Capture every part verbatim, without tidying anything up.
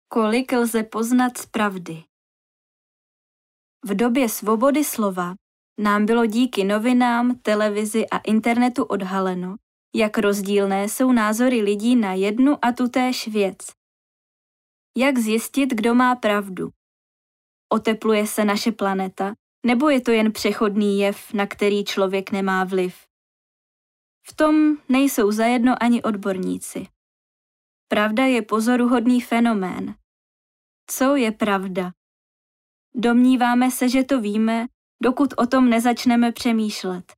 Kolik lze poznat z pravdy? V době svobody slova nám bylo díky novinám, televizi a internetu odhaleno, jak rozdílné jsou názory lidí na jednu a tutéž věc. Jak zjistit, kdo má pravdu? Otepluje se naše planeta, nebo je to jen přechodný jev, na který člověk nemá vliv? V tom nejsou zajedno ani odborníci. Pravda je pozoruhodný fenomén. Co je pravda? Domníváme se, že to víme, dokud o tom nezačneme přemýšlet.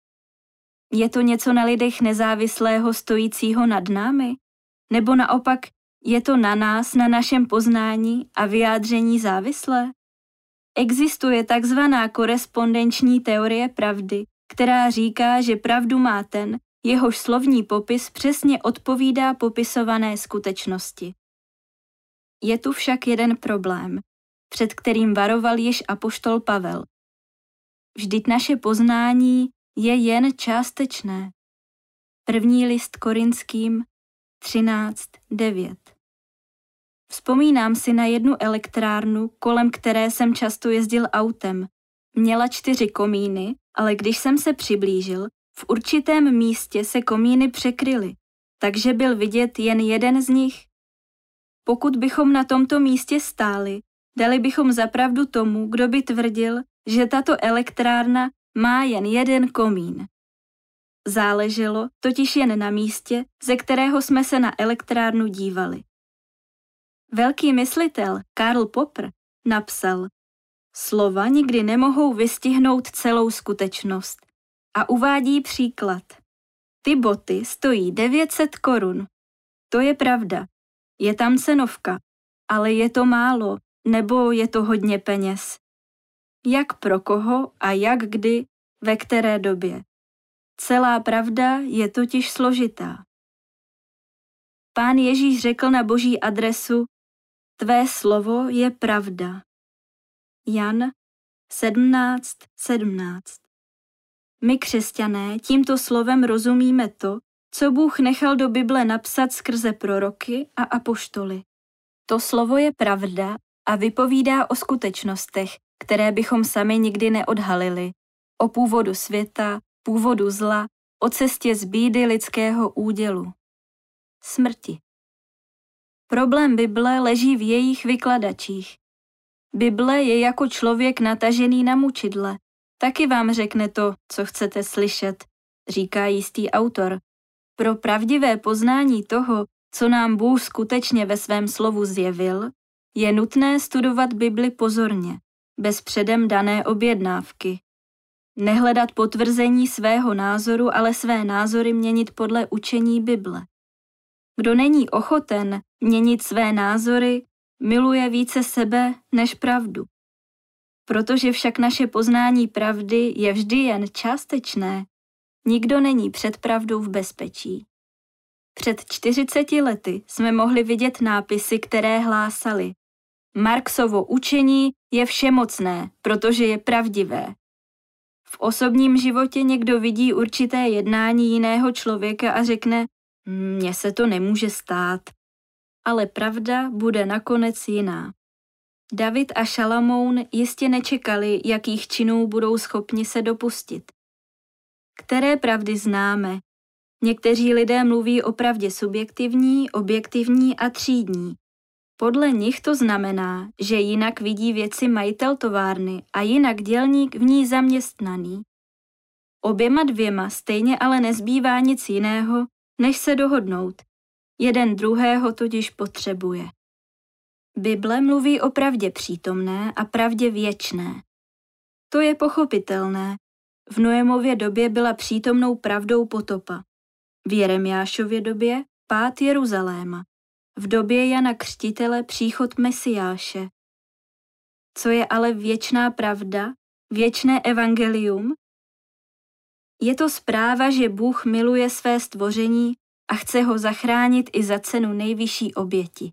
Je to něco na lidech nezávislého stojícího nad námi? Nebo naopak je to na nás, na našem poznání a vyjádření závislé? Existuje takzvaná korespondenční teorie pravdy, která říká, že pravdu má ten, jehož slovní popis přesně odpovídá popisované skutečnosti. Je tu však jeden problém, před kterým varoval již apoštol Pavel. Vždyť naše poznání je jen částečné. První list Korinským třináct devět. Vzpomínám si na jednu elektrárnu, kolem které jsem často jezdil autem. Měla čtyři komíny, ale když jsem se přiblížil, v určitém místě se komíny překryly, takže byl vidět jen jeden z nich. Pokud bychom na tomto místě stáli, dali bychom zapravdu tomu, kdo by tvrdil, že tato elektrárna má jen jeden komín. Záleželo totiž jen na místě, ze kterého jsme se na elektrárnu dívali. Velký myslitel Karl Popper napsal: slova nikdy nemohou vystihnout celou skutečnost a uvádí příklad. Ty boty stojí devět set korun. To je pravda. Je tam cenovka, ale je to málo, nebo je to hodně peněz. Jak pro koho a jak kdy, ve které době. Celá pravda je totiž složitá. Pán Ježíš řekl na Boží adresu: tvé slovo je pravda. Jan sedmnáct sedmnáct. My křesťané tímto slovem rozumíme to, co Bůh nechal do Bible napsat skrze proroky a apoštoly. To slovo je pravda a vypovídá o skutečnostech, které bychom sami nikdy neodhalili. O původu světa, původu zla, o cestě z bídy lidského údělu. Smrti. Problém Bible leží v jejich vykladačích. Bible je jako člověk natažený na mučidle. Taky vám řekne to, co chcete slyšet, říká jistý autor. Pro pravdivé poznání toho, co nám Bůh skutečně ve svém slovu zjevil, je nutné studovat Bibli pozorně, bez předem dané objednávky. Nehledat potvrzení svého názoru, ale své názory měnit podle učení Bible. Kdo není ochoten měnit své názory, miluje více sebe než pravdu. Protože však naše poznání pravdy je vždy jen částečné, nikdo není před pravdou v bezpečí. Před čtyřiceti lety jsme mohli vidět nápisy, které hlásaly: Marxovo učení je všemocné, protože je pravdivé. V osobním životě někdo vidí určité jednání jiného člověka a řekne: mně se to nemůže stát. Ale pravda bude nakonec jiná. David a Šalamoun jistě nečekali, jakých činů budou schopni se dopustit. Které pravdy známe? Někteří lidé mluví o pravdě subjektivní, objektivní a třídní. Podle nich to znamená, že jinak vidí věci majitel továrny a jinak dělník v ní zaměstnaný. Oběma dvěma stejně ale nezbývá nic jiného, než se dohodnout. Jeden druhého totiž potřebuje. Bible mluví o pravdě přítomné a pravdě věčné. To je pochopitelné. V Noemově době byla přítomnou pravdou potopa. V Jeremiášově době pád Jeruzaléma. V době Jana Křtitele příchod Mesiáše. Co je ale věčná pravda, věčné evangelium? Je to zpráva, že Bůh miluje své stvoření a chce ho zachránit i za cenu nejvyšší oběti.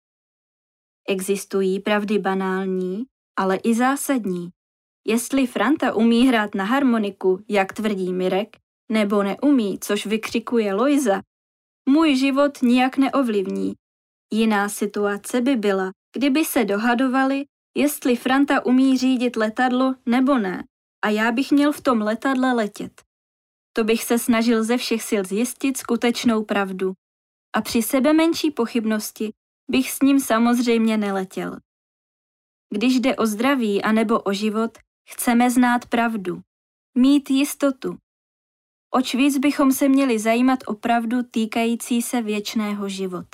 Existují pravdy banální, ale i zásadní. Jestli Franta umí hrát na harmoniku, jak tvrdí Mirek, nebo neumí, což vykřikuje Lojza, můj život nijak neovlivní. Jiná situace by byla, kdyby se dohadovali, jestli Franta umí řídit letadlo nebo ne, a já bych měl v tom letadle letět. To bych se snažil ze všech sil zjistit skutečnou pravdu. A při sebe menší pochybnosti bych s ním samozřejmě neletěl. Když jde o zdraví anebo o život, chceme znát pravdu, mít jistotu. Oč víc bychom se měli zajímat o pravdu týkající se věčného života.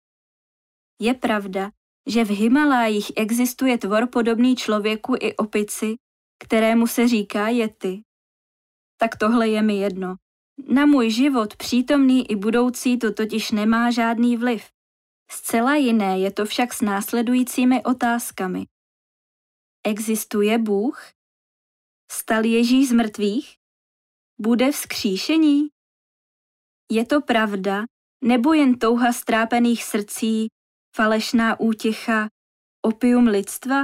Je pravda, že v Himalájích existuje tvor podobný člověku i opici, kterému se říká Yeti. Tak tohle je mi jedno. Na můj život přítomný i budoucí to totiž nemá žádný vliv. Zcela jiné je to však s následujícími otázkami. Existuje Bůh? Vstal Ježíš z mrtvých? Bude vzkříšení? Je to pravda, nebo jen touha strápených srdcí, falešná útěcha, opium lidstva?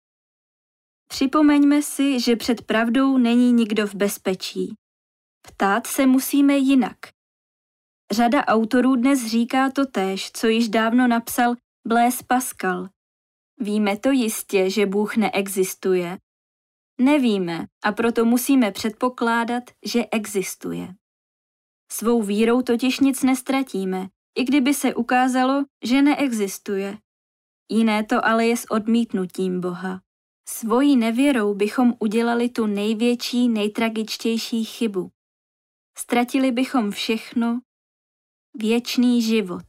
Připomeňme si, že před pravdou není nikdo v bezpečí. Ptát se musíme jinak. Řada autorů dnes říká to též, co již dávno napsal Blaise Pascal. Víme to jistě, že Bůh neexistuje? Nevíme, a proto musíme předpokládat, že existuje. Svou vírou totiž nic nestratíme, i kdyby se ukázalo, že neexistuje. Jiné to ale je s odmítnutím Boha. Svojí nevěrou bychom udělali tu největší, nejtragičtější chybu. Ztratili bychom všechno, věčný život.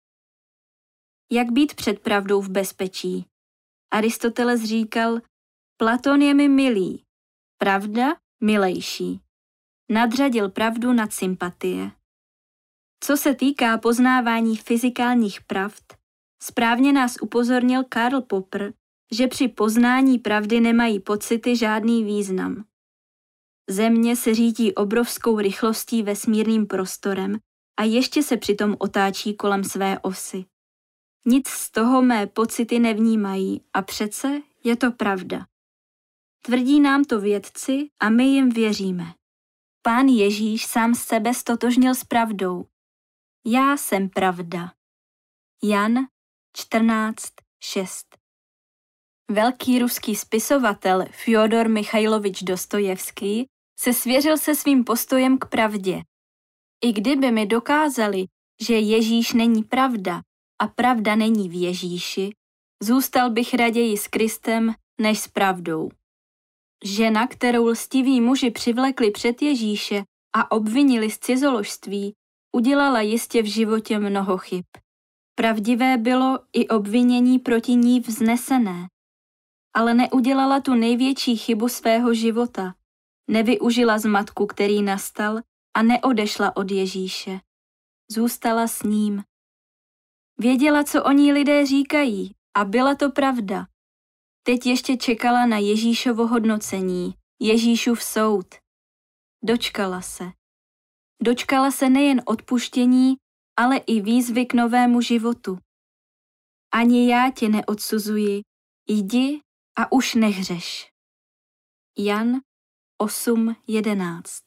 Jak být před pravdou v bezpečí? Aristoteles říkal, Platon je mi milý, pravda milejší. Nadřadil pravdu nad sympatie. Co se týká poznávání fyzikálních pravd, správně nás upozornil Karl Popper, že při poznání pravdy nemají pocity žádný význam. Země se řídí obrovskou rychlostí vesmírným prostorem a ještě se přitom otáčí kolem své osy. Nic z toho mé pocity nevnímají a přece je to pravda. Tvrdí nám to vědci a my jim věříme. Pán Ježíš sám sebe stotožnil s pravdou. Já jsem pravda. Jan čtrnáct šest. Velký ruský spisovatel Fjodor Michajlovič Dostojevský se svěřil se svým postojem k pravdě. I kdyby mi dokázali, že Ježíš není pravda a pravda není v Ježíši, zůstal bych raději s Kristem než s pravdou. Žena, kterou lstiví muži přivlekli před Ježíše a obvinili z cizoložství, udělala jistě v životě mnoho chyb. Pravdivé bylo i obvinění proti ní vznesené, ale neudělala tu největší chybu svého života. Nevyužila zmatku, který nastal, a neodešla od Ježíše. Zůstala s ním. Věděla, co o ní lidé říkají, a byla to pravda. Teď ještě čekala na Ježíšovo hodnocení, Ježíšův soud. Dočkala se. Dočkala se nejen odpuštění, ale i výzvy k novému životu. Ani já tě neodsuzuji, jdi a už nehřeš. Jan osm jedenáct.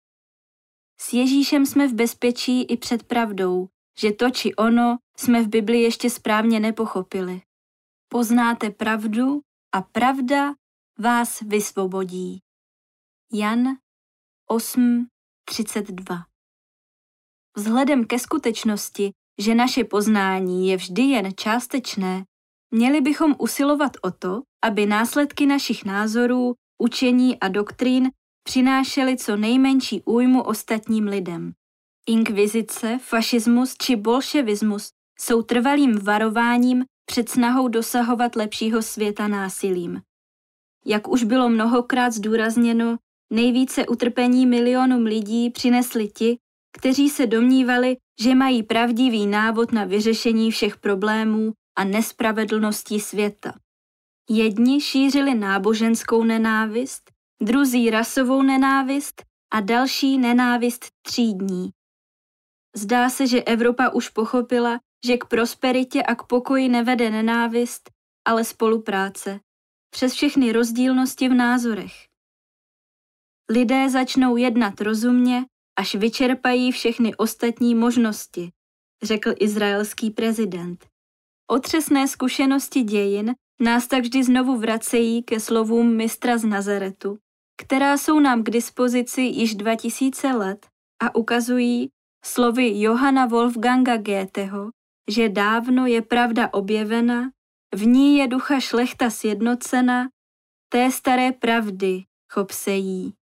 S Ježíšem jsme v bezpečí i před pravdou, že to či ono jsme v Bibli ještě správně nepochopili. Poznáte pravdu a pravda vás vysvobodí. Jan osm třicet dva. Vzhledem ke skutečnosti, že naše poznání je vždy jen částečné, měli bychom usilovat o to, aby následky našich názorů, učení a doktrín přinášely co nejmenší újmu ostatním lidem. Inkvizice, fašismus či bolševismus jsou trvalým varováním před snahou dosahovat lepšího světa násilím. Jak už bylo mnohokrát zdůrazněno, nejvíce utrpení milionům lidí přinesli ti, kteří se domnívali, že mají pravdivý návod na vyřešení všech problémů a nespravedlností světa. Jedni šířili náboženskou nenávist, druzí rasovou nenávist a další nenávist třídní. Zdá se, že Evropa už pochopila, že k prosperitě a k pokoji nevede nenávist, ale spolupráce, přes všechny rozdílnosti v názorech. Lidé začnou jednat rozumně, až vyčerpají všechny ostatní možnosti, řekl izraelský prezident. Otřesné zkušenosti dějin nás tak vždy znovu vracejí ke slovům mistra z Nazaretu, která jsou nám k dispozici již dva tisíce let a ukazují slovy Johanna Wolfganga Goetheho, že dávno je pravda objevena, v ní je ducha šlechta sjednocena, té staré pravdy chop se jí.